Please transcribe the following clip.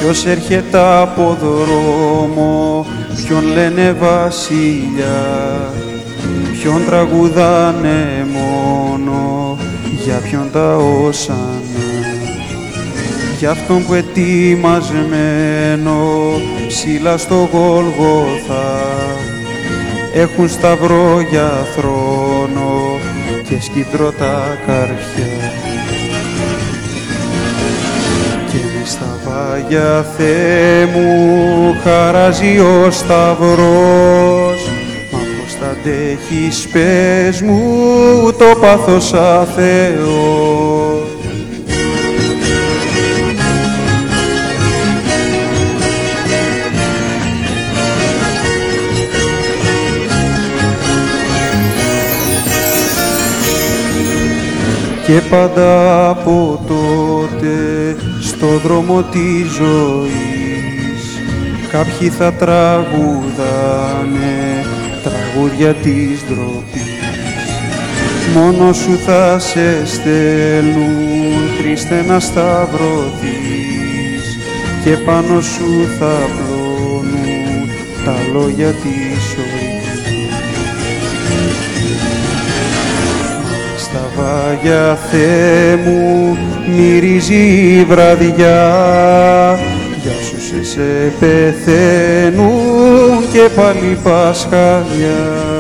Ποιος έρχεται από δρόμο, ποιον λένε βασιλιά, ποιον τραγουδάνε μόνο, για ποιον τα όσανα, για αυτόν που ετοιμασμένο ψηλά στο Γολγοθά έχουν σταυρό για θρόνο και σκήτρο τα καρφιά. Και μες στα βάγια, Θεέ μου, χαράζει ο σταυρός. Μα πώς τα αντέχεις, πες μου, το πάθος αθέος. Και πάντα από τότε στο δρόμο της ζωής κάποιοι θα τραγουδάνε τραγούδια της ντροπής. Μόνο σου θα σε στέλνουν, Χριστέ, να σταυρωθείς, και πάνω σου θα πλώνουν τα λόγια της ζωής. Στα βάγια, Θεέ μου, μυρίζει η βραδιά για όσους σε πεθαίνουν και πάλι Πασχαλιά.